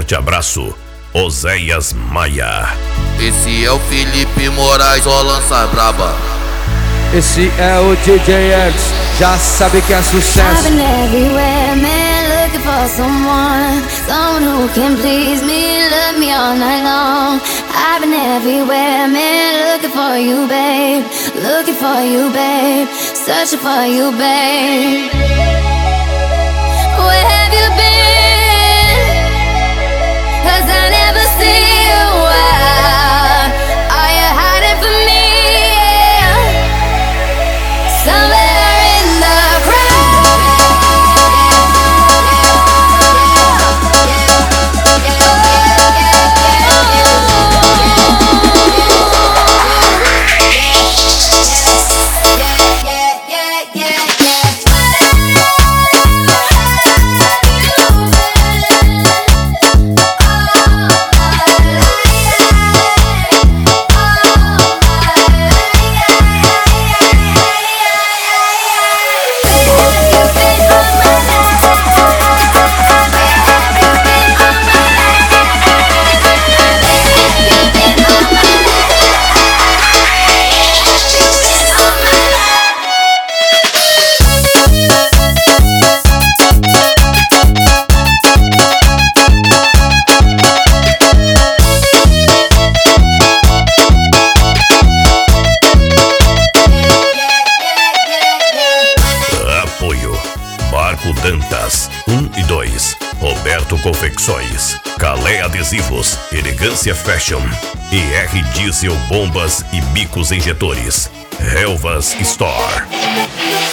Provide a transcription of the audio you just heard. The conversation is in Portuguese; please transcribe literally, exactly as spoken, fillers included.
forte abraço, Oséias Maia. Esse é o Felipe Moraes, só lança braba. Esse é o D J X, já sabe que é sucesso. I've been everywhere, man, looking for someone, someone who can please me, love me all night long. I've been everywhere, man, looking for you, babe, looking for you, babe, searching for you, babe. Where have you been? 'Cause I never see you. Why are you hiding from me? Somewhere in the crowd. Marco Dantas, um e dois, Roberto Confecções, Calé Adesivos, Elegância Fashion, E R Diesel Bombas e Bicos Injetores, Helvas Store.